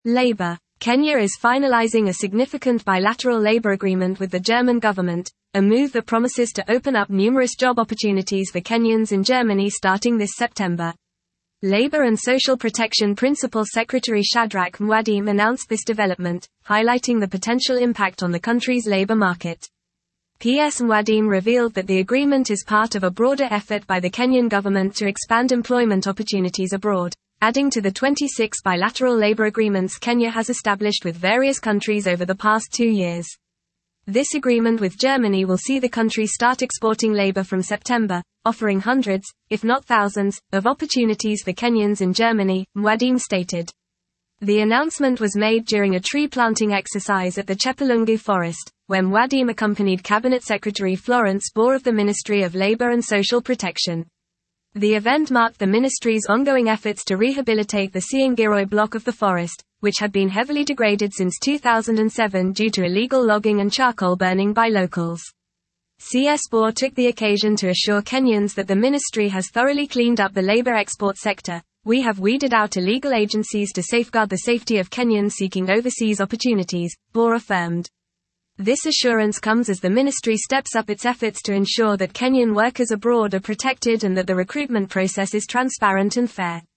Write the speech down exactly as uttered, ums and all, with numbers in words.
Labour. Kenya is finalizing a significant bilateral labor agreement with the German government, a move that promises to open up numerous job opportunities for Kenyans in Germany starting this September. Labour and Social Protection Principal Secretary Shadrack Mwadim announced this development, highlighting the potential impact on the country's labour market. P S Mwadim revealed that the agreement is part of a broader effort by the Kenyan government to expand employment opportunities abroad, adding to the twenty-six bilateral labour agreements Kenya has established with various countries over the past two years. This agreement with Germany will see the country start exporting labour from September, offering hundreds, if not thousands, of opportunities for Kenyans in Germany, Mwadim stated. The announcement was made during a tree planting exercise at the Chepalungu Forest, where Mwadim accompanied Cabinet Secretary Florence Bore of the Ministry of Labour and Social Protection. The event marked the ministry's ongoing efforts to rehabilitate the Siangiroi block of the forest, which had been heavily degraded since two thousand seven due to illegal logging and charcoal burning by locals. C S Bore took the occasion to assure Kenyans that the ministry has thoroughly cleaned up the labour export sector. We have weeded out illegal agencies to safeguard the safety of Kenyans seeking overseas opportunities, Bore affirmed. This assurance comes as the ministry steps up its efforts to ensure that Kenyan workers abroad are protected and that the recruitment process is transparent and fair.